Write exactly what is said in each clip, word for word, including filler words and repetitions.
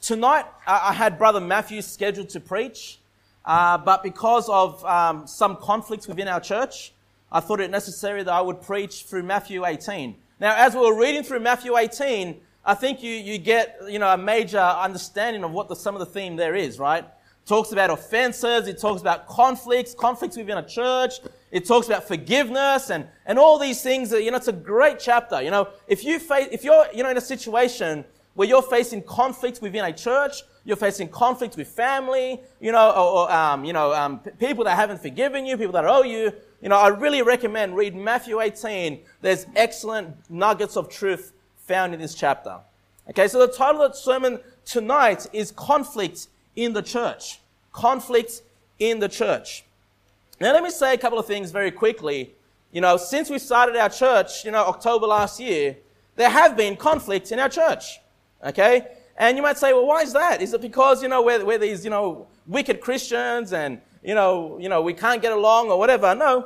tonight uh, I had Brother Matthew scheduled to preach, uh, but because of um, some conflicts within our church, I thought it necessary that I would preach through Matthew eighteen. Now, as we were reading through Matthew eighteen, I think you, you get, you know, a major understanding of what the, some of the theme there is, right? It talks about offenses, it talks about conflicts, conflicts within a church, it talks about forgiveness and, and all these things that, you know, it's a great chapter. You know, if you face, if you're, you know, in a situation where you're facing conflict within a church, you're facing conflict with family, you know, or, or um, you know, um, p- people that haven't forgiven you, people that owe you, you know, I really recommend read Matthew eighteen. There's excellent nuggets of truth found in this chapter. Okay, so the title of the sermon tonight is Conflict in the Church. Conflict in the Church. Now, let me say a couple of things very quickly. You know, since we started our church, you know, October last year, there have been conflicts in our church. Okay? And you might say, well, why is that? Is it because, you know, we're, we're these, you know, wicked Christians and, you know, you know, we can't get along or whatever? No.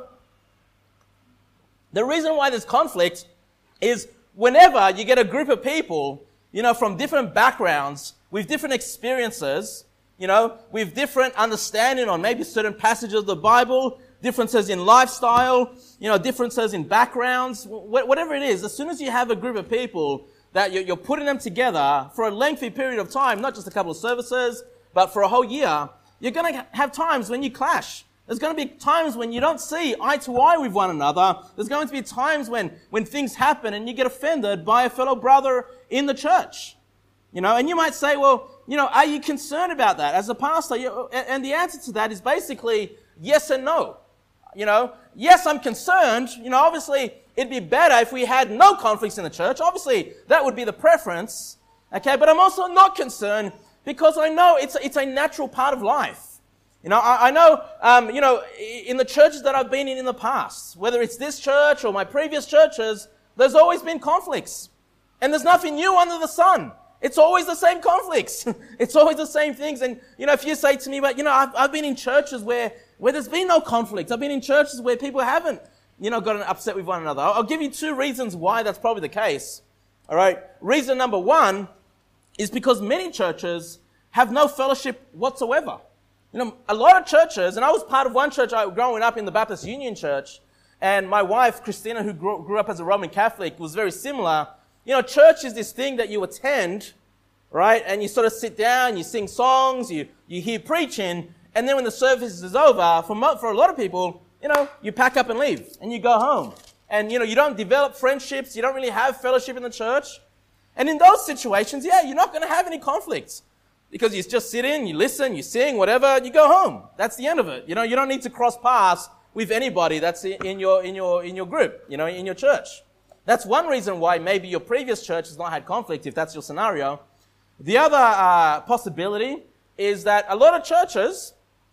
The reason why there's conflict is whenever you get a group of people, you know, from different backgrounds, with different experiences, you know, with different understanding on maybe certain passages of the Bible, differences in lifestyle, you know, differences in backgrounds, wh- whatever it is, as soon as you have a group of people that you're, you're putting them together for a lengthy period of time, not just a couple of services, but for a whole year, you're going to have times when you clash. There's going to be times when you don't see eye to eye with one another. There's going to be times when, when things happen and you get offended by a fellow brother in the church. You know, and you might say, well, you know, are you concerned about that as a pastor? You, and the answer to that is basically yes and no. You know, yes, I'm concerned. You know, obviously, it'd be better if we had no conflicts in the church. Obviously, that would be the preference. Okay, but I'm also not concerned because I know it's, it's a natural part of life. You know, I, I know, um, you know, in the churches that I've been in in the past, whether it's this church or my previous churches, there's always been conflicts. And there's nothing new under the sun. It's always the same conflicts. It's always the same things. And, you know, if you say to me, but, you know, I've, I've been in churches where, where there's been no conflict. I've been in churches where people haven't, you know, gotten upset with one another. I'll, I'll give you two reasons why that's probably the case. All right. Reason number one is because many churches have no fellowship whatsoever. You know, a lot of churches, and I was part of one church I, growing up in the Baptist Union Church, and my wife, Christina, who grew, grew up as a Roman Catholic, was very similar. You know, church is this thing that you attend, right? And you sort of sit down, you sing songs, you, you hear preaching, and then when the service is over, for, mo- for a lot of people, you know, you pack up and leave, and you go home. And, you know, you don't develop friendships, you don't really have fellowship in the church. And in those situations, yeah, you're not going to have any conflicts. Because you just sit in, you listen, you sing, whatever, you go home. That's the end of it. You know, you don't need to cross paths with anybody that's in your, in your, in your group, you know, in your church. That's one reason why maybe your previous church has not had conflict, if that's your scenario. The other uh, possibility is that a lot of churches,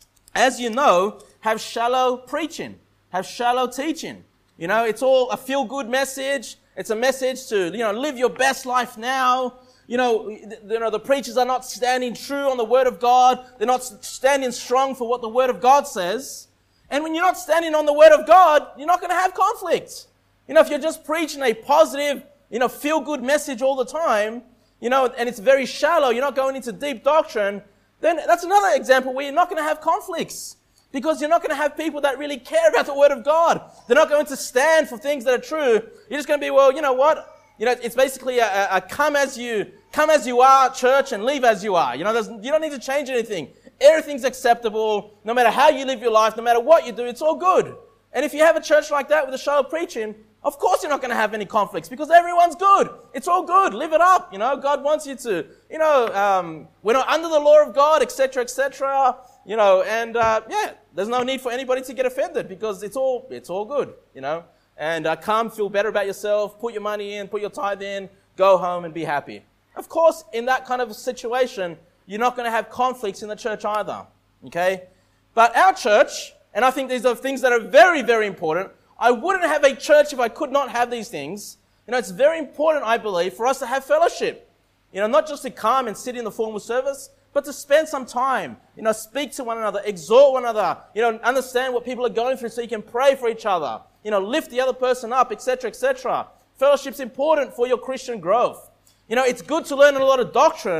as you know, have shallow preaching, have shallow teaching. You know, it's all a feel-good message. It's a message to, you know, live your best life now. You know, you know, the preachers are not standing true on the Word of God. They're not standing strong for what the Word of God says. And when you're not standing on the Word of God, you're not going to have conflict. You know, if you're just preaching a positive, you know, feel-good message all the time, you know, and it's very shallow, you're not going into deep doctrine, then that's another example where you're not going to have conflicts. Because you're not going to have people that really care about the Word of God. They're not going to stand for things that are true. You're just going to be, well, you know what? You know, it's basically a, a, a come as you, come as you are church and leave as you are. You know, there's, you don't need to change anything. Everything's acceptable. No matter how you live your life, no matter what you do, it's all good. And if you have a church like that with a shallow preaching, of course you're not going to have any conflicts because everyone's good. It's all good. Live it up. You know, God wants you to, you know, um, we're not under the law of God, et cetera, et cetera. You know, and, uh, yeah, there's no need for anybody to get offended because it's all, it's all good, you know. And uh, come, feel better about yourself, put your money in, put your tithe in, go home and be happy. Of course, in that kind of a situation, you're not going to have conflicts in the church either, okay? But our church, and I think these are things that are very, very important. I wouldn't have a church if I could not have these things. You know, it's very important, I believe, for us to have fellowship. You know, not just to come and sit in the formal service, but to spend some time, you know, speak to one another, exhort one another, you know, understand what people are going through so you can pray for each other. You know, lift the other person up, et cetera, et cetera. Fellowship's important for your Christian growth. You know, it's good to learn a lot of doctrine,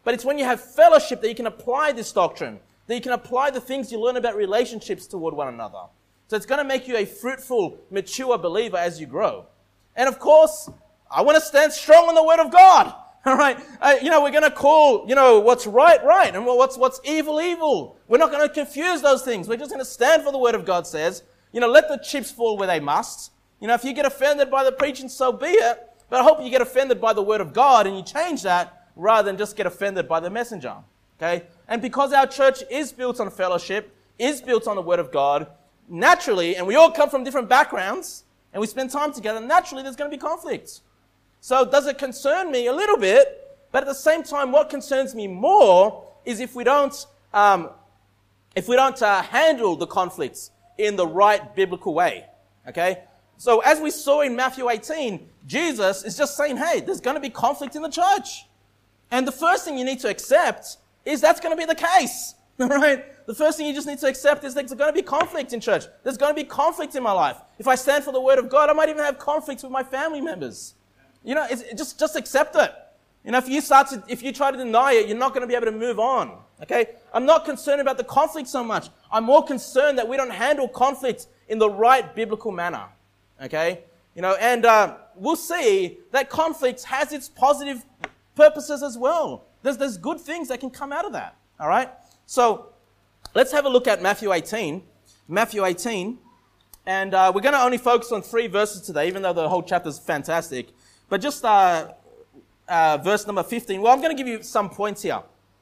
But it's when you have fellowship that you can apply this doctrine, that you can apply the things you learn about relationships toward one another. So it's going to make you a fruitful, mature believer as you grow. And of course, I want to stand strong on the Word of God. All right, uh, you know, we're going to call, you know, what's right, right, and what's what's evil, evil. We're not going to confuse those things. We're just going to stand for the Word of God says. You know, let the chips fall where they must. You know, if you get offended by the preaching, so be it. But I hope you get offended by the Word of God and you change that rather than just get offended by the messenger. Okay? And because our church is built on fellowship, is built on the Word of God, naturally, and we all come from different backgrounds, and we spend time together, naturally there's going to be conflict. So does it concern me a little bit? But at the same time, what concerns me more is if we don't, um, if we don't uh, handle the conflicts in the right biblical way. Okay? So as we saw in Matthew eighteen, Jesus is just saying, hey, there's going to be conflict in the church. And the first thing you need to accept is that's going to be the case. All right? The first thing you just need to accept is there's going to be conflict in church. There's going to be conflict in my life. If I stand for the Word of God, I might even have conflicts with my family members. You know, it's, it just, just accept it. You know, if you start to, if you try to deny it, you're not going to be able to move on. Okay? I'm not concerned about the conflict so much. I'm more concerned that we don't handle conflict in the right biblical manner. Okay? You know, and uh, we'll see that conflict has its positive purposes as well. There's, there's good things that can come out of that. All right? So, let's have a look at Matthew eighteen. Matthew eighteen. And uh, we're going to only focus on three verses today, even though the whole chapter is fantastic. But just uh, uh, verse number fifteen. Well, I'm going to give you some points here.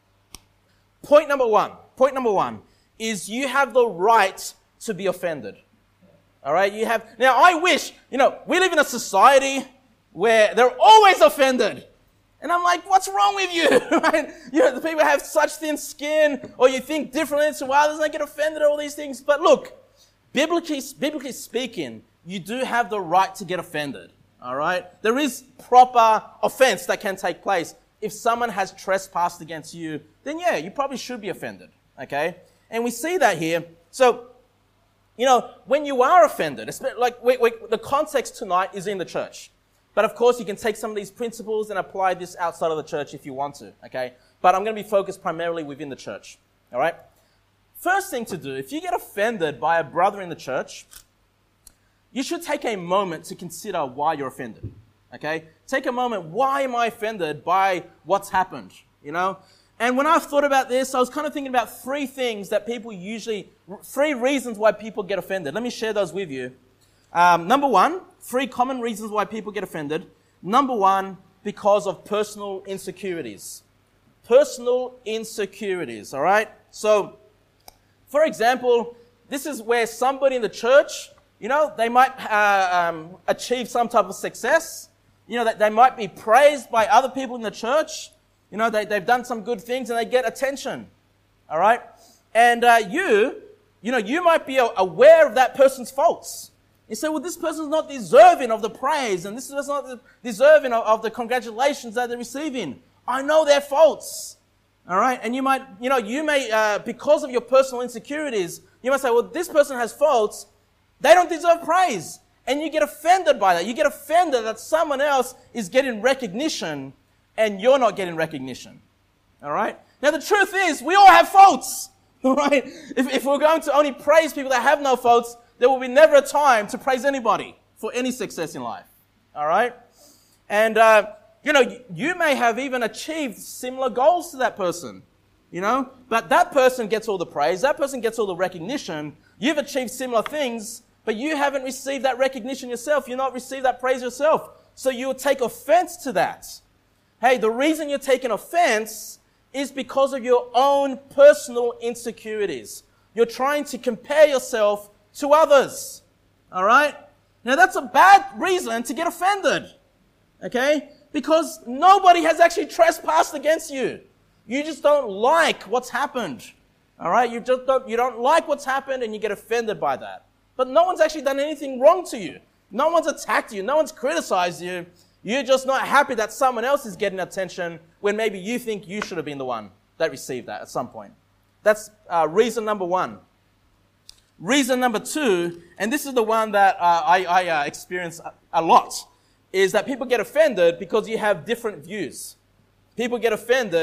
Point number one. Point number one is you have the right to be offended. All right? You have. Now, I wish, you know, we live in a society where they're always offended. And I'm like, what's wrong with you? Right? You know, the people have such thin skin, or you think differently to others, and they get offended at all these things. But look, biblically, biblically speaking, you do have the right to get offended. All right? There is proper offense that can take place. If someone has trespassed against you, then yeah, you probably should be offended. Okay? And we see that here. So, you know, when you are offended, like we, we, the context tonight is in the church. But of course, you can take some of these principles and apply this outside of the church if you want to, okay? But I'm going to be focused primarily within the church, all right? First thing to do, if you get offended by a brother in the church, you should take a moment to consider why you're offended, okay? Take a moment, why am I offended by what's happened, you know? And when I've thought about this, I was kind of thinking about three things that people usually, three reasons why people get offended. Let me share those with you. Um, number one, three common reasons why people get offended. Number one, because of personal insecurities. Personal insecurities, all right? So, for example, this is where somebody in the church, you know, they might uh, um, achieve some type of success. You know, that they might be praised by other people in the church. You know, they, they've done some good things and they get attention, all right? And uh, you, you know, you might be aware of that person's faults. You say, well, this person's not deserving of the praise, and this is not deserving of, of the congratulations that they're receiving. I know their faults. All right? And you might, you know, you may, uh, because of your personal insecurities, you might say, well, this person has faults. They don't deserve praise. And you get offended by that. You get offended that someone else is getting recognition and you're not getting recognition. All right? Now, the truth is, we all have faults. All right? If, if we're going to only praise people that have no faults, there will be never a time to praise anybody for any success in life. All right? And, uh, you know, you may have even achieved similar goals to that person, you know, but that person gets all the praise. That person gets all the recognition. You've achieved similar things, but you haven't received that recognition yourself. You've not received that praise yourself. So you will take offense to that. Hey, the reason you're taking offense is because of your own personal insecurities. You're trying to compare yourself to others. All right? Now that's a bad reason to get offended. Okay? Because nobody has actually trespassed against you. You just don't like what's happened. All right? You just don't, you don't like what's happened and you get offended by that. But no one's actually done anything wrong to you. No one's attacked you. No one's criticized you. You're just not happy that someone else is getting attention when maybe you think you should have been the one that received that at some point. That's uh, reason number one. Reason number two, and this is the one that uh, I, I uh, experience a, a lot, is that people get offended because you have different views. People get offended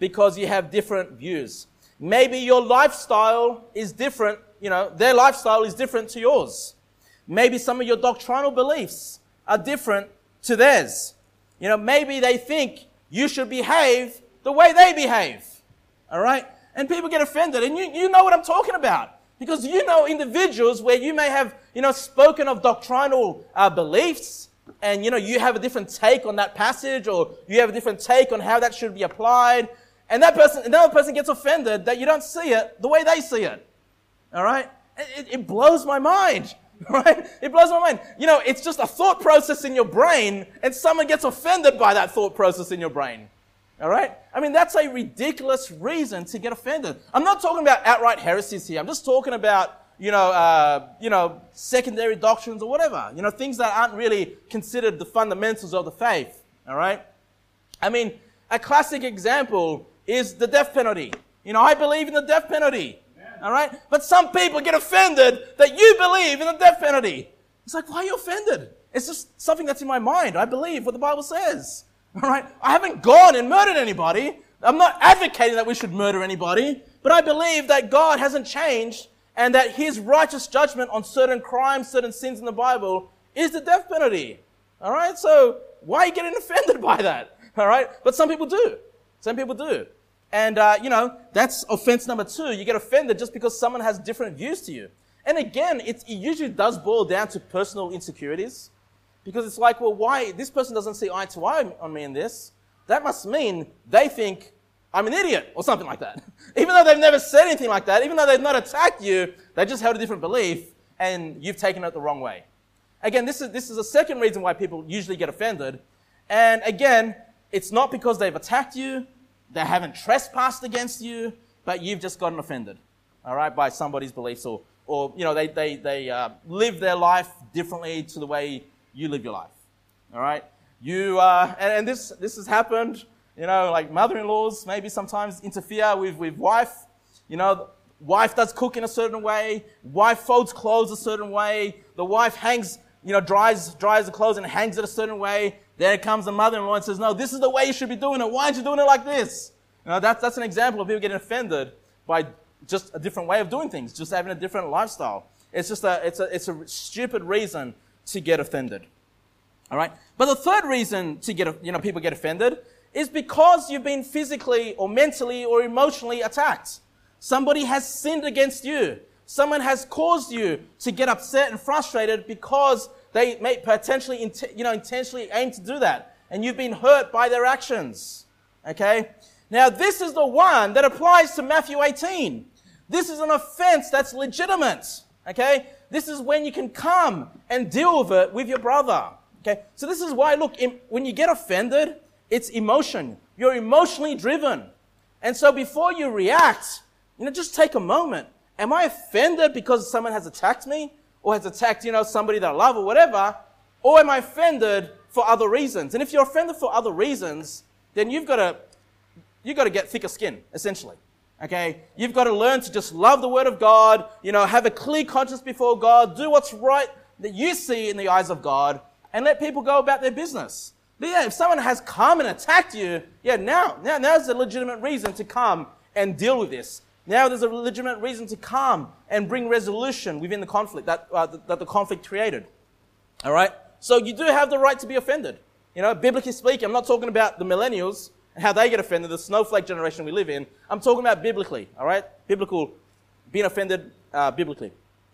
because you have different views. Maybe your lifestyle is different, you know, their lifestyle is different to yours. Maybe some of your doctrinal beliefs are different to theirs. You know, maybe they think you should behave the way they behave. All right? And people get offended. And you, you know what I'm talking about. Because you know individuals where you may have, you know, spoken of doctrinal uh, beliefs, and, you know, you have a different take on that passage, or you have a different take on how that should be applied. And that person, another person gets offended that you don't see it the way they see it. All right? It, it blows my mind. Right? It blows my mind. You know, it's just a thought process in your brain, and someone gets offended by that thought process in your brain. All right? I mean, that's a ridiculous reason to get offended. I'm not talking about outright heresies here. I'm just talking about, you know, uh, you know, secondary doctrines or whatever. You know, things that aren't really considered the fundamentals of the faith. All right? I mean, a classic example is the death penalty. You know, I believe in the death penalty. All right? But some people get offended that you believe in the death penalty. It's like, why are you offended? It's just something that's in my mind. I believe what the Bible says. All right? I haven't gone and murdered anybody. I'm not advocating that we should murder anybody. But I believe that God hasn't changed and that his righteous judgment on certain crimes, certain sins in the Bible is the death penalty. All right? So why are you getting offended by that? All right? But some people do. Some people do. And, uh, you know, that's offense number two. You get offended just because someone has different views to you. And again, it, it usually does boil down to personal insecurities. Because it's like, well, why? This person doesn't see eye to eye on me in this. That must mean they think I'm an idiot or something like that. Even though they've never said anything like that, even though they've not attacked you, they just held a different belief and you've taken it the wrong way. Again, this is, this is a second reason why people usually get offended. And again, it's not because they've attacked you. They haven't trespassed against you, but you've just gotten offended, all right, by somebody's beliefs, or, or you know, they they they uh, live their life differently to the way you live your life, all right. You uh, and, and this this has happened, you know, like mother-in-laws maybe sometimes interfere with with wife, you know, wife does cook in a certain way, wife folds clothes a certain way, the wife hangs, you know, dries dries the clothes and hangs it a certain way. There comes the mother-in-law and says, no, this is the way you should be doing it. Why aren't you doing it like this? You know, that's, that's an example of people getting offended by just a different way of doing things, just having a different lifestyle. It's just a, it's a, it's a stupid reason to get offended. All right? But the third reason to get, you know, people get offended is because you've been physically or mentally or emotionally attacked. Somebody has sinned against you. Someone has caused you to get upset and frustrated because they may potentially, you know, intentionally aim to do that. And you've been hurt by their actions. Okay? Now, this is the one that applies to Matthew eighteen. This is an offense that's legitimate. Okay? This is when you can come and deal with it with your brother. Okay? So this is why, look, when you get offended, it's emotion. You're emotionally driven. And so before you react, you know, just take a moment. Am I offended because someone has attacked me? Or has attacked, you know, somebody that I love or whatever? Or am I offended for other reasons? And if you're offended for other reasons, then you've got to, you've got to get thicker skin, essentially. Okay? You've got to learn to just love the Word of God, you know, have a clear conscience before God, do what's right that you see in the eyes of God, and let people go about their business. But yeah, if someone has come and attacked you, yeah, now, now, now's a legitimate reason to come and deal with this. Now there's a legitimate reason to come and bring resolution within the conflict that, uh, that the conflict created. All right? So you do have the right to be offended. You know, biblically speaking, I'm not talking about the millennials and how they get offended, the snowflake generation we live in. I'm talking about biblically, all right? Biblical, being offended uh, biblically.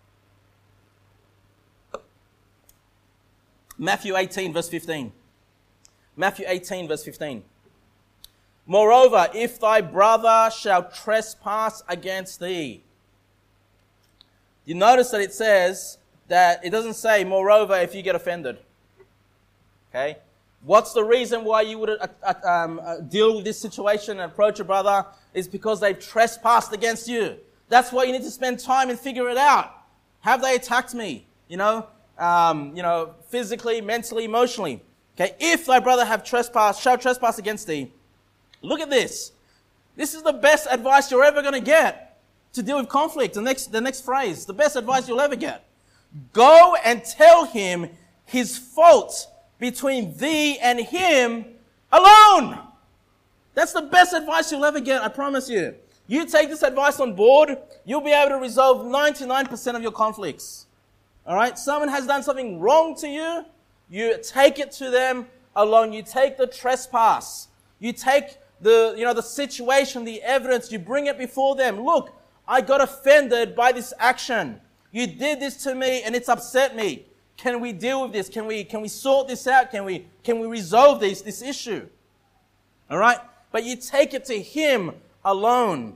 Matthew eighteen, verse fifteen. Matthew eighteen, verse fifteen. Moreover, if thy brother shall trespass against thee. You notice that it says that it doesn't say, moreover, if you get offended. Okay? What's the reason why you would uh, uh, um, uh, deal with this situation and approach your brother? Is because they've trespassed against you. That's why you need to spend time and figure it out. Have they attacked me? You know, um, you know, physically, mentally, emotionally. Okay? If thy brother have trespassed, shall trespass against thee. Look at this. This is the best advice you're ever going to get to deal with conflict. The next, the next phrase, the best advice you'll ever get. Go and tell him his fault between thee and him alone. That's the best advice you'll ever get, I promise you. You take this advice on board, you'll be able to resolve ninety-nine percent of your conflicts. All right? Someone has done something wrong to you, you take it to them alone. You take the trespass. You take the, you know, the situation, the evidence, you bring it before them. Look, I got offended by this action. You did this to me and it's upset me. Can we deal with this? Can we, can we sort this out? Can we, can we resolve this, this issue? All right? But you take it to him alone.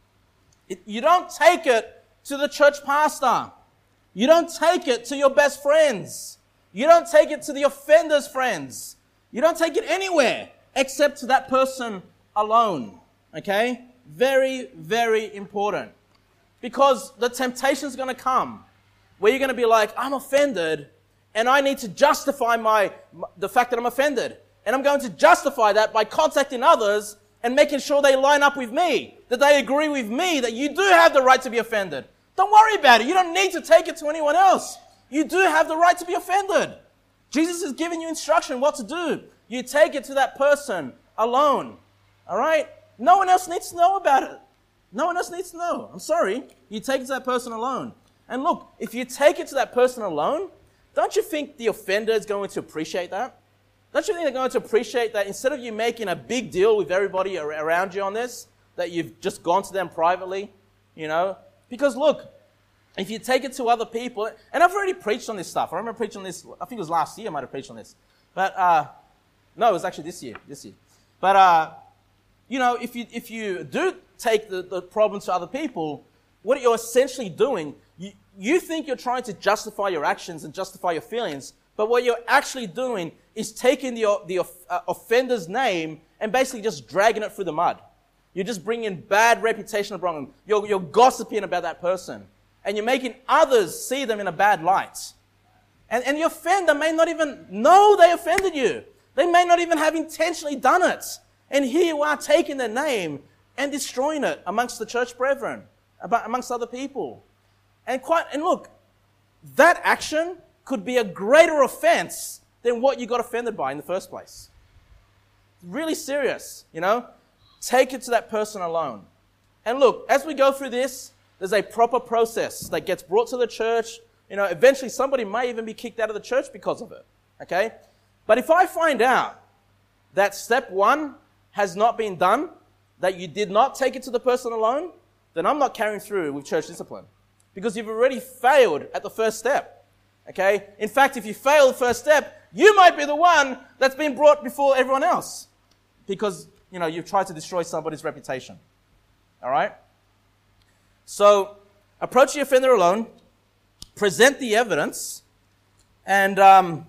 It, you don't take it to the church pastor. You don't take it to your best friends. You don't take it to the offender's friends. You don't take it anywhere except to that person alone. Okay? Very, very important. Because the temptation is going to come where you're going to be like, I'm offended and I need to justify my, the fact that I'm offended. And I'm going to justify that by contacting others and making sure they line up with me, that they agree with me, that you do have the right to be offended. Don't worry about it. You don't need to take it to anyone else. You do have the right to be offended. Jesus is giving you instruction what to do. You take it to that person alone. All right? No one else needs to know about it. No one else needs to know. I'm sorry. You take it to that person alone. And look, if you take it to that person alone, don't you think the offender is going to appreciate that? Don't you think they're going to appreciate that instead of you making a big deal with everybody around you on this, that you've just gone to them privately, you know? Because look, if you take it to other people, and I've already preached on this stuff. I remember preaching on this, I think it was last year I might have preached on this. But, uh, no, it was actually this year, this year. But, uh, you know, if you, if you do take the, the problem to other people, what you're essentially doing, you, you think you're trying to justify your actions and justify your feelings, but what you're actually doing is taking the, the uh, offender's name and basically just dragging it through the mud. You're just bringing bad reputation upon them. You're, you're gossiping about that person. And you're making others see them in a bad light. And, and the offender may not even know they offended you. They may not even have intentionally done it. And here you are taking their name and destroying it amongst the church brethren, amongst other people. And quite, and look, that action could be a greater offense than what you got offended by in the first place. Really serious, you know? Take it to that person alone. And look, as we go through this, there's a proper process that gets brought to the church. You know, eventually somebody may even be kicked out of the church because of it. Okay? But if I find out that step one has not been done, that you did not take it to the person alone, then I'm not carrying through with church discipline. Because you've already failed at the first step. Okay? In fact, if you fail the first step, you might be the one that's been brought before everyone else. Because, you know, you've tried to destroy somebody's reputation. All right? So, approach the offender alone, present the evidence, and, um,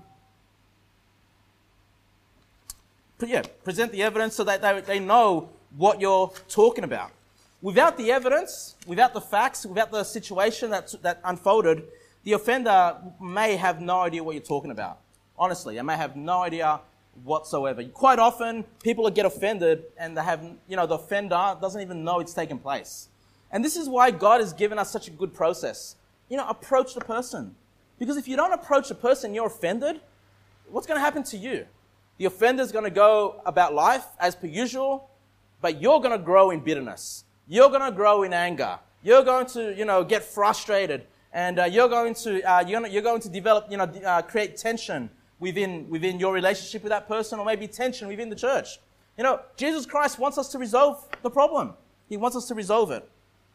yeah, present the evidence so that they, they know what you're talking about. Without the evidence, without the facts, without the situation that, that unfolded, the offender may have no idea what you're talking about. Honestly, they may have no idea whatsoever. Quite often, people get offended and they have, you know, the offender doesn't even know it's taken place. And this is why God has given us such a good process. You know, approach the person. Because if you don't approach the person, you're offended, what's going to happen to you? The offender's going to go about life as per usual, but you're going to grow in bitterness. You're going to grow in anger. You're going to, you know, get frustrated, and uh, you're going to, uh, you're, going to, you're going to develop, you know, uh, create tension within within your relationship with that person, or maybe tension within the church. You know, Jesus Christ wants us to resolve the problem. He wants us to resolve it.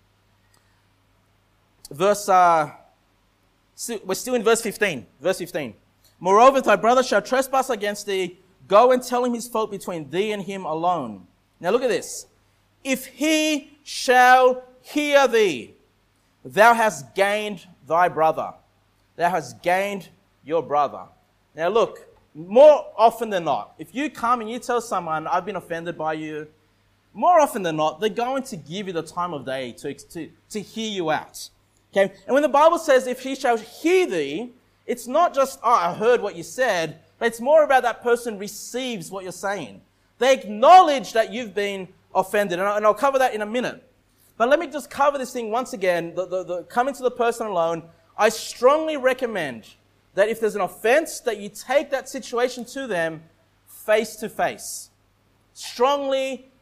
Verse, uh, we're still in verse fifteen. Verse fifteen. Moreover, if thy brother shall trespass against thee, go and tell him his fault between thee and him alone. Now look at this. If he shall hear thee, thou hast gained thy brother. Thou hast gained your brother. Now look, more often than not, if you come and you tell someone, I've been offended by you, more often than not, they're going to give you the time of day to, to, to hear you out. Okay? And when the Bible says, if he shall hear thee, it's not just, oh, I heard what you said, but it's more about that person receives what you're saying. They acknowledge that you've been offended. And I'll cover that in a minute. But let me just cover this thing once again. The, the, the coming to the person alone, I strongly recommend that if there's an offense, that you take that situation to them face to face. Strongly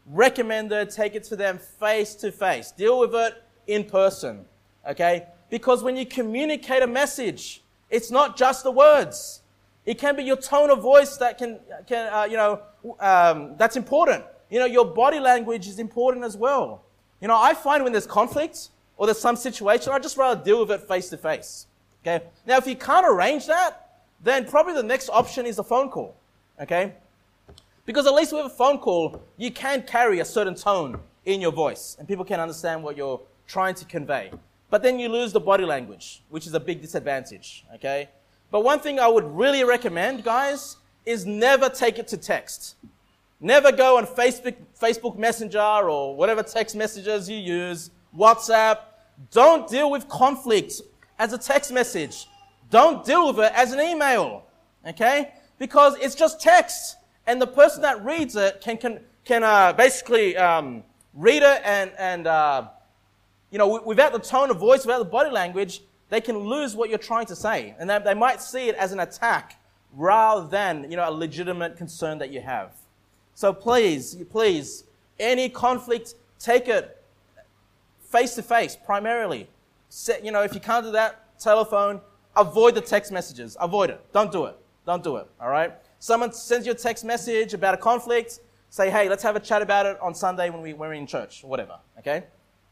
recommended take it to them face to face. Deal with it in person, okay? Because when you communicate a message, it's not just the words. It can be your tone of voice that can, can uh, you know, um, that's important. You know, your body language is important as well. You know, I find when there's conflict or there's some situation, I'd just rather deal with it face to face, okay? Now, if you can't arrange that, then probably the next option is a phone call, okay? Because at least with a phone call, you can carry a certain tone in your voice and people can understand what you're trying to convey. But then you lose the body language, which is a big disadvantage, okay? But one thing I would really recommend, guys, is never take it to text. Never go on Facebook, Facebook Messenger or whatever text messages you use, WhatsApp. Don't deal with conflict as a text message. Don't deal with it as an email, okay? Because it's just text. And the person that reads it can can, can uh, basically um, read it and, and uh, you know, w- without the tone of voice, without the body language, they can lose what you're trying to say. And they, they might see it as an attack rather than, you know, a legitimate concern that you have. So please, please, any conflict, take it face to face primarily. Set, you know, if you can't do that, telephone, avoid the text messages. Avoid it. Don't do it. Don't do it, all right? Someone sends you a text message about a conflict, say, hey, let's have a chat about it on Sunday when, we, when we're in church, or whatever, okay?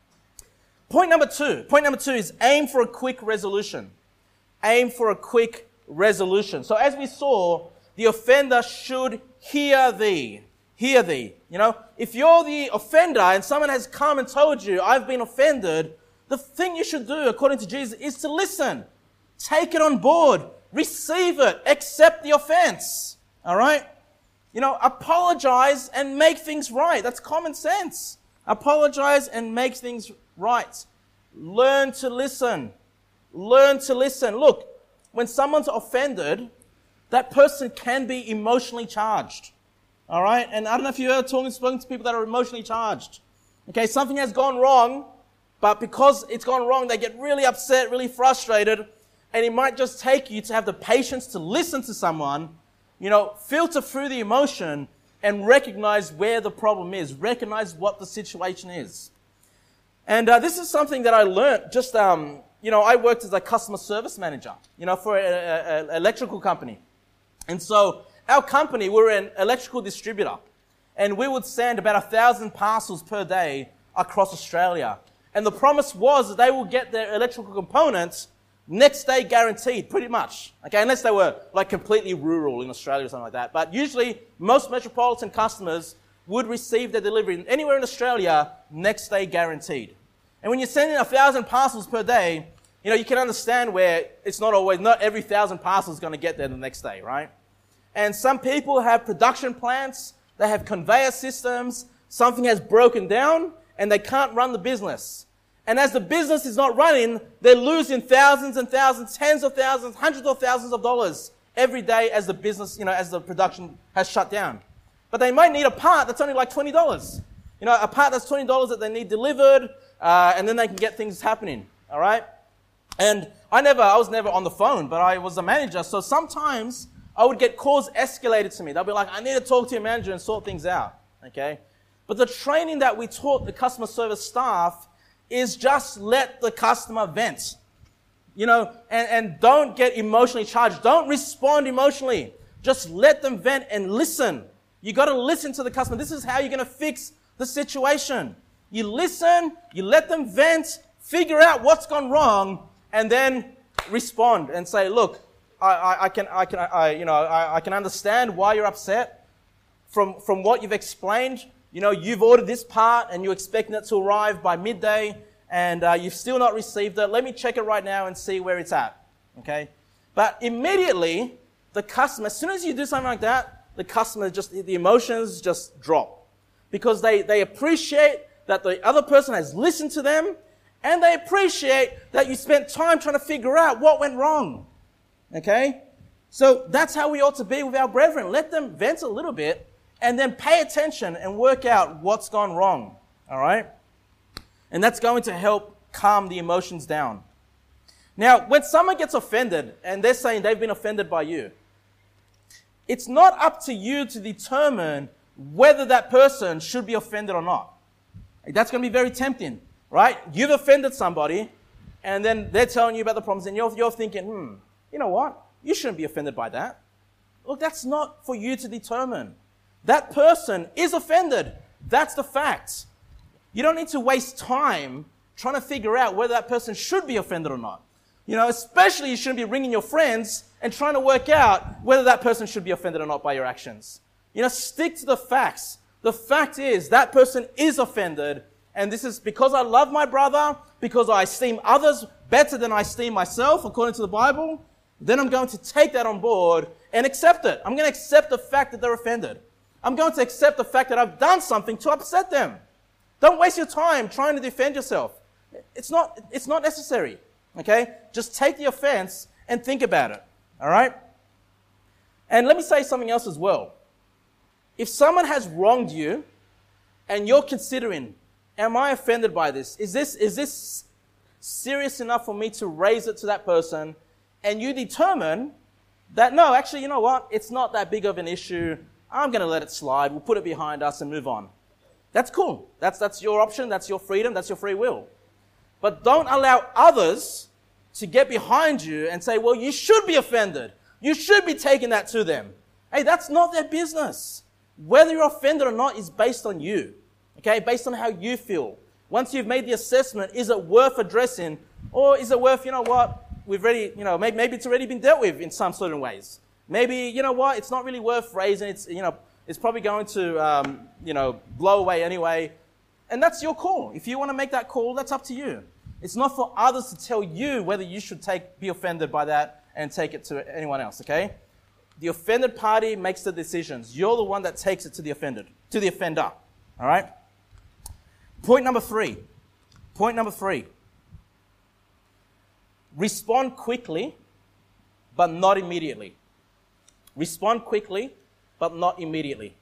Point number two. Point number two is aim for a quick resolution. Aim for a quick resolution. So as we saw, the offender should hear thee. Hear thee. You know, if you're the offender and someone has come and told you, I've been offended, the thing you should do, according to Jesus, is to listen. Take it on board. Receive it. Accept the offense. All right? You know, apologize and make things right. That's common sense. Apologize and make things right. Learn to listen. Learn to listen. Look, when someone's offended, that person can be emotionally charged. All right? And I don't know if you've ever talking, spoken to people that are emotionally charged. Okay, something has gone wrong, but because it's gone wrong, they get really upset, really frustrated, and it might just take you to have the patience to listen to someone, you know, filter through the emotion and recognize where the problem is, recognize what the situation is. And uh, this is something that I learned just, um, you know, I worked as a customer service manager, you know, for an electrical company. And so our company, we were an electrical distributor, and we would send about a thousand parcels per day across Australia. And the promise was that they will get their electrical components next day guaranteed, pretty much. Okay, unless they were like completely rural in Australia or something like that. But usually, most metropolitan customers would receive their delivery anywhere in Australia next day guaranteed. And when you're sending a thousand parcels per day, you know, you can understand where it's not always, not every thousand parcels is going to get there the next day, right? And some people have production plants, they have conveyor systems, something has broken down, and they can't run the business. And as the business is not running, they're losing thousands and thousands, tens of thousands, hundreds of thousands of dollars every day as the business, you know, as the production has shut down. But they might need a part that's only like twenty dollars. You know, a part that's twenty dollars that they need delivered, uh, and then they can get things happening, all right? And I never, I was never on the phone, but I was a manager, so sometimes I would get calls escalated to me. They'll be like, I need to talk to your manager and sort things out, okay? But the training that we taught the customer service staff is just let the customer vent, you know, and, and don't get emotionally charged. Don't respond emotionally. Just let them vent and listen. You got to listen to the customer. This is how you're going to fix the situation. You listen, you let them vent, figure out what's gone wrong, and then respond and say, look, I, I, I can, I can, I, you know, I, I can understand why you're upset from, from what you've explained. You know, you've ordered this part and you're expecting it to arrive by midday and uh, you've still not received it. Let me check it right now and see where it's at, okay? But immediately, the customer, as soon as you do something like that, the customer just, the emotions just drop. Because they, they appreciate that the other person has listened to them and they appreciate that you spent time trying to figure out what went wrong, okay? So that's how we ought to be with our brethren. Let them vent a little bit and then pay attention and work out what's gone wrong, all right? And that's going to help calm the emotions down. Now, when someone gets offended and they're saying they've been offended by you, it's not up to you to determine whether that person should be offended or not. That's going to be very tempting, right? You've offended somebody, and then they're telling you about the problems, and you're, you're thinking, hmm, you know what? You shouldn't be offended by that. Look, that's not for you to determine. That person is offended. That's the fact. You don't need to waste time trying to figure out whether that person should be offended or not. You know, especially you shouldn't be ringing your friends and trying to work out whether that person should be offended or not by your actions. You know, stick to the facts. The fact is that person is offended, and this is because I love my brother, because I esteem others better than I esteem myself, according to the Bible. Then I'm going to take that on board and accept it. I'm going to accept the fact that they're offended. I'm going to accept the fact that I've done something to upset them. Don't waste your time trying to defend yourself. It's not, it's not necessary, okay? Just take the offense and think about it, all right? And let me say something else as well. If someone has wronged you and you're considering, am I offended by this? Is this, is this serious enough for me to raise it to that person? And you determine that, no, actually, you know what? It's not that big of an issue. I'm going to let it slide. We'll put it behind us and move on. That's cool. That's, that's your option. That's your freedom. That's your free will. But don't allow others to get behind you and say, well, you should be offended. You should be taking that to them. Hey, that's not their business. Whether you're offended or not is based on you. Okay? Based on how you feel. Once you've made the assessment, is it worth addressing? Or is it worth, you know what? We've already, you know, maybe, maybe it's already been dealt with in some certain ways. Maybe, you know what? It's not really worth raising. It's, you know, it's probably going to, um, you know, blow away anyway. And that's your call. If you want to make that call, that's up to you. It's not for others to tell you whether you should take, be offended by that and take it to anyone else, okay? The offended party makes the decisions. You're the one that takes it to the offended, to the offender, all right? Point number three. Point number three. Respond quickly, but not immediately. Respond quickly, but not immediately.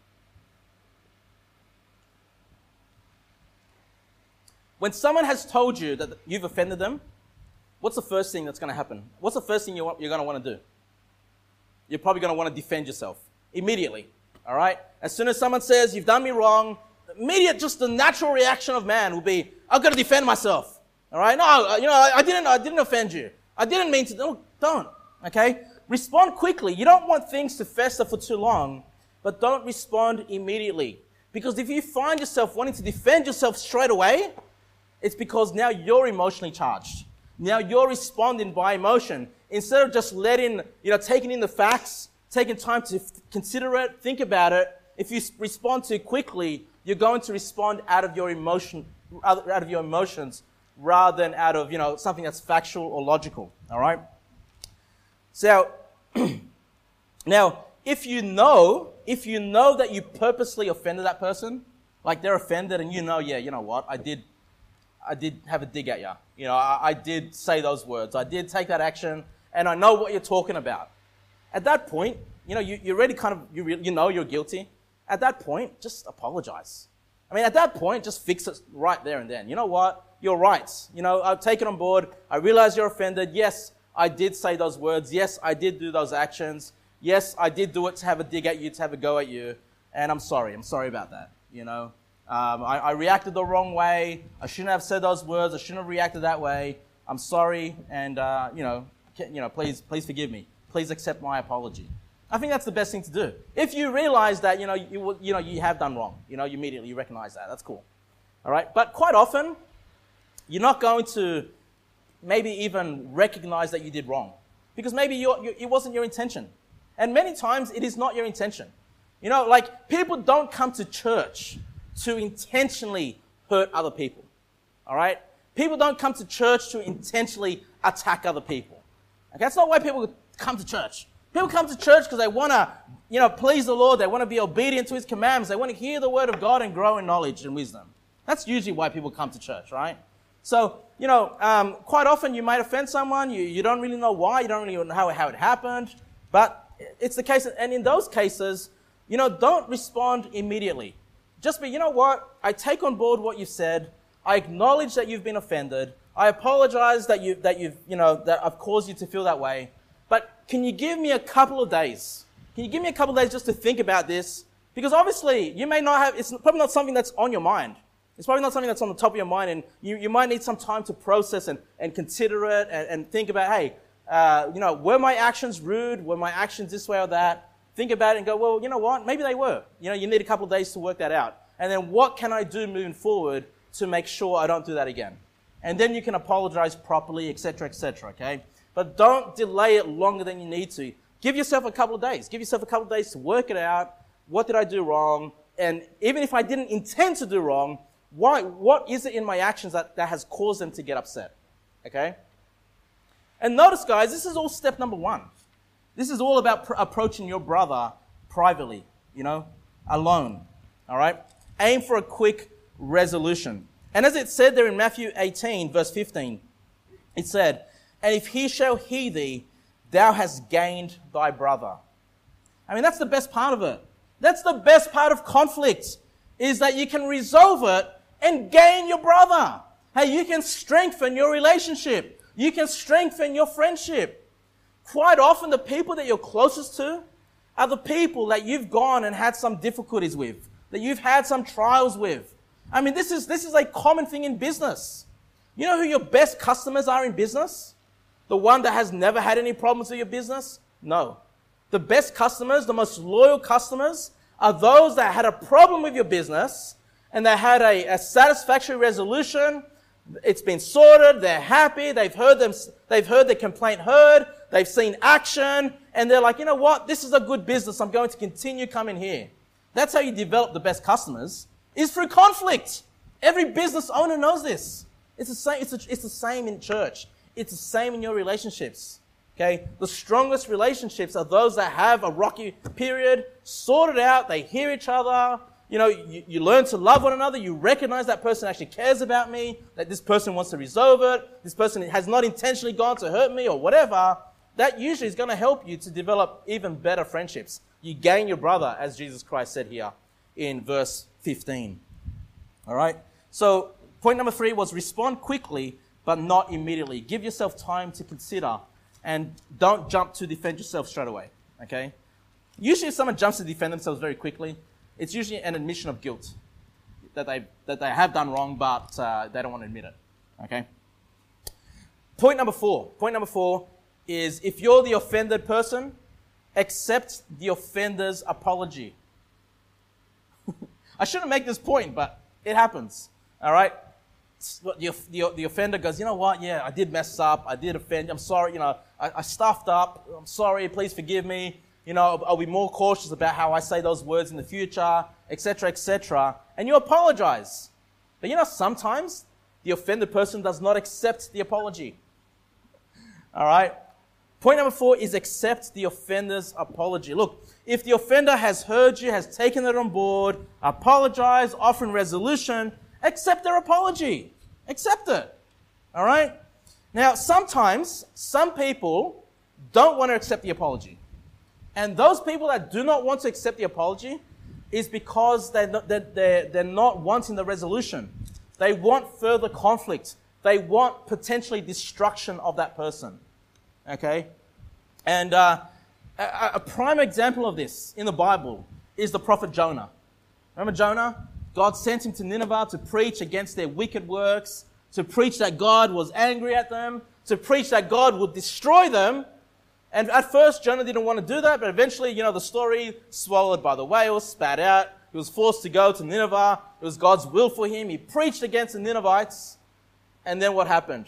When someone has told you that you've offended them, what's the first thing that's going to happen? What's the first thing you're going to want to do? You're probably going to want to defend yourself immediately, all right? As soon as someone says, you've done me wrong, the immediate, just the natural reaction of man will be, I've got to defend myself, all right? No, you know, I didn't, I didn't offend you. I didn't mean to. No, don't, okay? Respond quickly. You don't want things to fester for too long, but don't respond immediately. Because if you find yourself wanting to defend yourself straight away, it's because now you're emotionally charged. Now you're responding by emotion. Instead of just letting, you know, taking in the facts, taking time to f- consider it, think about it, if you s- respond too quickly, you're going to respond out of your emotion, out of your emotions, rather than out of, you know, something that's factual or logical. All right? So, now, if you know, if you know that you purposely offended that person, like they're offended and you know, yeah, you know what, I did, I did have a dig at you. You know, I, I did say those words. I did take that action, and I know what you're talking about. At that point, you know, you, you already kind of, you, re- you know you're guilty. At that point, just apologize. I mean, at that point, just fix it right there and then. You know what? You're right. You know, I'll take it on board. I realize you're offended. Yes, I did say those words. Yes, I did do those actions. Yes, I did do it to have a dig at you, to have a go at you. And I'm sorry. I'm sorry about that, you know. Um, I, I reacted the wrong way. I shouldn't have said those words. I shouldn't have reacted that way. I'm sorry, and uh, you know, can, you know, please, please forgive me. Please accept my apology. I think that's the best thing to do. If you realize that, you know, you you know, you have done wrong, you know, you immediately you recognize that. That's cool. All right, but quite often, you're not going to maybe even recognize that you did wrong because maybe you're, you, it wasn't your intention, and many times it is not your intention. You know, like people don't come to church to intentionally hurt other people, all right? People don't come to church to intentionally attack other people. Okay, that's not why people come to church. People come to church because they want to, you know, please the Lord. They want to be obedient to His commandments. They want to hear the Word of God and grow in knowledge and wisdom. That's usually why people come to church, right? So, you know, um, quite often you might offend someone. You, you don't really know why. You don't really know how, how it happened. But it's the case, and in those cases, you know, don't respond immediately. Just be, you know what, I take on board what you said. I acknowledge that you've been offended. I apologize that you that you've, you know, that I've caused you to feel that way. But can you give me a couple of days? Can you give me a couple of days just to think about this? Because obviously, you may not have, it's probably not something that's on your mind. It's probably not something that's on the top of your mind, and you, you might need some time to process and, and consider it and, and think about, hey, uh, you know, were my actions rude? Were my actions this way or that? Think about it and go, well, you know what? Maybe they were. You know, you need a couple of days to work that out. And then what can I do moving forward to make sure I don't do that again? And then you can apologize properly, et cetera, et cetera, okay? But don't delay it longer than you need to. Give yourself a couple of days. Give yourself a couple of days to work it out. What did I do wrong? And even if I didn't intend to do wrong, why, what is it in my actions that, that has caused them to get upset? Okay? And notice, guys, this is all step number one. This is all about pr- approaching your brother privately, you know, alone. All right? Aim for a quick resolution. And as it said there in Matthew eighteen, verse fifteen, it said, "And if he shall hear thee, thou hast gained thy brother." I mean, that's the best part of it. That's the best part of conflict, is that you can resolve it and gain your brother. Hey, you can strengthen your relationship. You can strengthen your friendship. Quite often, the people that you're closest to are the people that you've gone and had some difficulties with, that you've had some trials with. I mean, this is, this is a common thing in business. You know who your best customers are in business? The one that has never had any problems with your business? No. The best customers, the most loyal customers, are those that had a problem with your business and they had a, a satisfactory resolution. It's been sorted. They're happy. They've heard them. They've heard their complaint heard. They've seen action, and they're like, you know what? This is a good business. I'm going to continue coming here. That's how you develop the best customers, is through conflict. Every business owner knows this. It's the same. It's, a, it's the same in church. It's the same in your relationships. Okay, the strongest relationships are those that have a rocky period, sorted out. They hear each other. You know, you, you learn to love one another. You recognize that person actually cares about me, that this person wants to resolve it. This person has not intentionally gone to hurt me or whatever. That usually is going to help you to develop even better friendships. You gain your brother, as Jesus Christ said here in verse fifteen. All right. So point number three was respond quickly, but not immediately. Give yourself time to consider, and don't jump to defend yourself straight away. Okay. Usually, if someone jumps to defend themselves very quickly, it's usually an admission of guilt that they that they have done wrong, but uh, they don't want to admit it. Okay. Point number four. Point number four is, if you're the offended person, accept the offender's apology. I shouldn't make this point, but it happens. All right. The, the, the offender goes, you know what? Yeah, I did mess up. I did offend. I'm sorry. You know, I, I stuffed up. I'm sorry. Please forgive me. You know, I'll, I'll be more cautious about how I say those words in the future, et cetera, et cetera. And you apologize. But you know, sometimes the offended person does not accept the apology. All right. Point number four is accept the offender's apology. Look, if the offender has heard you, has taken it on board, apologize, offering resolution, accept their apology. Accept it. All right? Now, sometimes some people don't want to accept the apology. And those people that do not want to accept the apology is because they're not, they're, they're not wanting the resolution. They want further conflict. They want potentially destruction of that person. Okay? And uh, a, a prime example of this in the Bible is the prophet Jonah. Remember Jonah? God sent him to Nineveh to preach against their wicked works, to preach that God was angry at them, to preach that God would destroy them. And at first, Jonah didn't want to do that, but eventually, you know, the story, swallowed by the whale, spat out. He was forced to go to Nineveh. It was God's will for him. He preached against the Ninevites. And then what happened?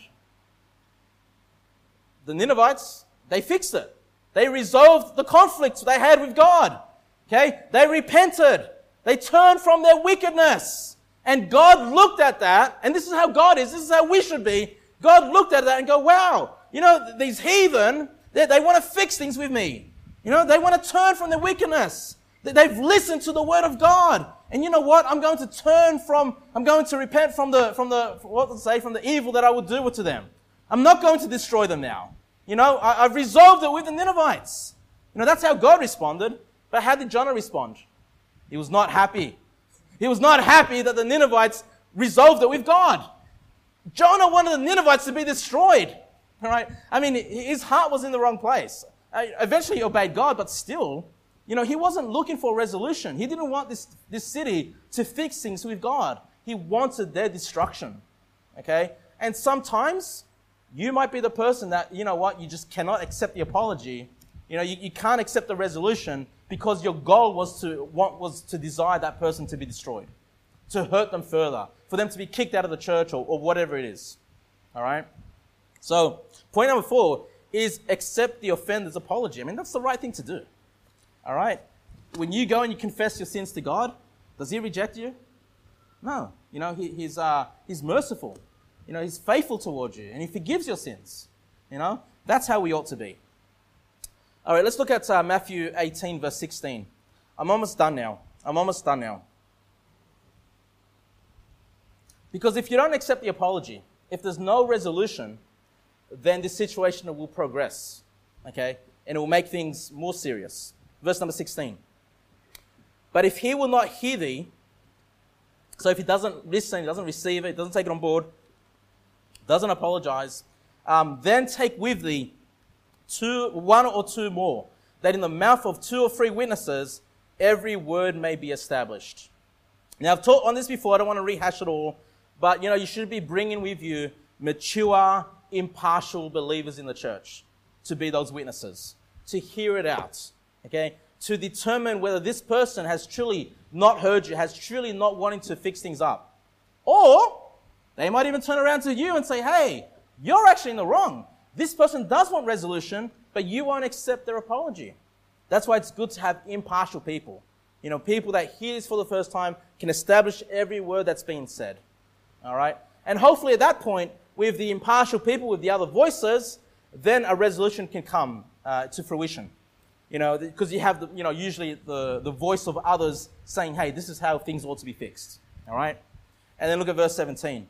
The Ninevites, they fixed it. They resolved the conflict they had with God. Okay? They repented. They turned from their wickedness. And God looked at that, and this is how God is, this is how we should be. God looked at that and go, wow, you know, these heathen, they, they want to fix things with me. You know, they want to turn from their wickedness. They've listened to the word of God. And you know what? I'm going to turn from, I'm going to repent from the, from the, what to say, from the evil that I would do to them. I'm not going to destroy them now. You know, I, I've resolved it with the Ninevites. You know, that's how God responded. But how did Jonah respond? He was not happy. He was not happy that the Ninevites resolved it with God. Jonah wanted the Ninevites to be destroyed. All right? I mean, his heart was in the wrong place. Eventually he obeyed God, but still, You know, he wasn't looking for a resolution. He didn't want this, this city to fix things with God. He wanted their destruction. Okay? And sometimes you might be the person that, you know what, you just cannot accept the apology. You know, you, you can't accept the resolution because your goal was to want was to desire that person to be destroyed, to hurt them further, for them to be kicked out of the church or, or whatever it is. All right? So, point number four is accept the offender's apology. I mean, that's the right thing to do. All right? When you go and you confess your sins to God, does he reject you? No. You know, he, he's, uh, he's merciful. You know, he's faithful towards you and he forgives your sins. You know, that's how we ought to be. All right, let's look at uh, Matthew eighteen, verse sixteen. I'm almost done now. I'm almost done now. Because if you don't accept the apology, if there's no resolution, then this situation will progress, okay? And it will make things more serious. Verse number sixteen. But if he will not hear thee, so if he doesn't listen, he doesn't receive it, doesn't take it on board, doesn't apologize, um, then take with thee two, one or two more, that in the mouth of two or three witnesses, every word may be established. Now, I've taught on this before. I don't want to rehash it all, but, you know, you should be bringing with you mature, impartial believers in the church to be those witnesses, to hear it out, okay, to determine whether this person has truly not heard you, has truly not wanting to fix things up. Or they might even turn around to you and say, hey, you're actually in the wrong. This person does want resolution, but you won't accept their apology. That's why it's good to have impartial people. You know, people that hear this for the first time can establish every word that's being said. All right? And hopefully at that point, with the impartial people, with the other voices, then a resolution can come uh, to fruition. You know, because you have, the, you know, usually the, the voice of others saying, hey, this is how things ought to be fixed. All right? And then look at verse seventeen.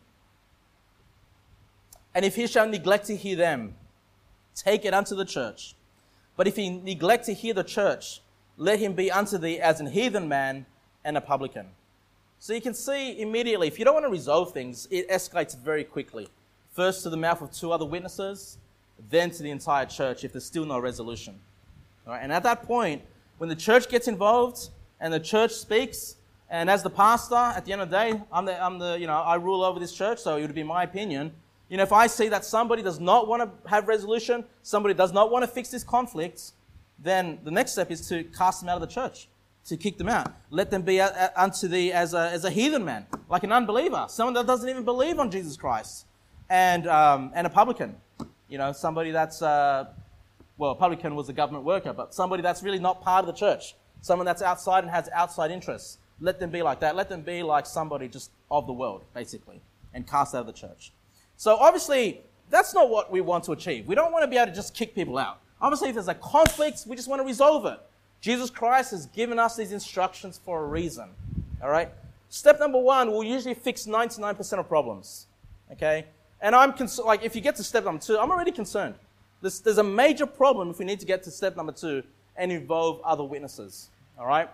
And if he shall neglect to hear them, take it unto the church. But if he neglect to hear the church, let him be unto thee as an heathen man and a publican. So you can see immediately, if you don't want to resolve things, it escalates very quickly. First to the mouth of two other witnesses, then to the entire church if there's still no resolution. All right? And at that point, when the church gets involved and the church speaks, and as the pastor, at the end of the day, I'm the, I'm the, you know, I rule over this church, so it would be my opinion. You know, if I see that somebody does not want to have resolution, somebody does not want to fix this conflict, then the next step is to cast them out of the church, to kick them out. Let them be unto thee as a, as a heathen man, like an unbeliever, someone that doesn't even believe on Jesus Christ, and um, and a publican. You know, somebody that's, uh, well, a publican was a government worker, but somebody that's really not part of the church, someone that's outside and has outside interests. Let them be like that. Let them be like somebody just of the world, basically, and cast out of the church. So obviously, that's not what we want to achieve. We don't want to be able to just kick people out. Obviously, if there's a conflict, we just want to resolve it. Jesus Christ has given us these instructions for a reason. All right? Step number one will usually fix ninety-nine percent of problems. Okay? And I'm cons- like, if you get to step number two, I'm already concerned. There's, there's a major problem if we need to get to step number two and involve other witnesses. All right?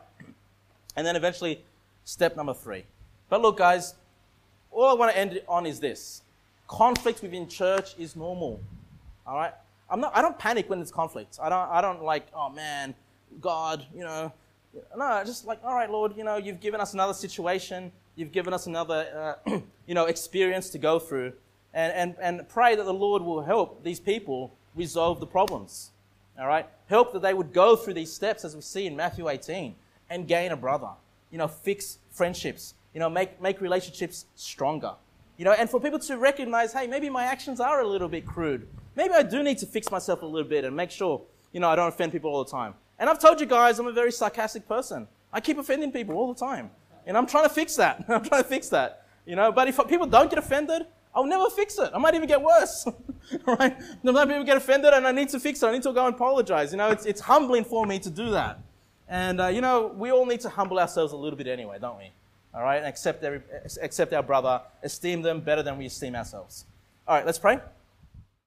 And then eventually, step number three. But look, guys, all I want to end on is this. Conflict within church is normal. All right? I'm not, I don't panic when there's conflict. I don't, I don't like, oh man, God, you know. No, just like, all right, Lord, you know, you've given us another situation. You've given us another, uh, you know, experience to go through. And, and, and pray that the Lord will help these people resolve the problems. All right? Help that they would go through these steps as we see in Matthew eighteen and gain a brother. You know, fix friendships. You know, make, make relationships stronger. You know, and for people to recognize, hey, maybe my actions are a little bit crude. Maybe I do need to fix myself a little bit and make sure, you know, I don't offend people all the time. And I've told you guys, I'm a very sarcastic person. I keep offending people all the time. And I'm trying to fix that. I'm trying to fix that. You know, but if people don't get offended, I'll never fix it. I might even get worse. All right? Sometimes people get offended and I need to fix it. I need to go and apologize. You know, it's, it's humbling for me to do that. And, uh, you know, we all need to humble ourselves a little bit anyway, don't we? All right, and accept, every, accept our brother, esteem them better than we esteem ourselves. All right, let's pray.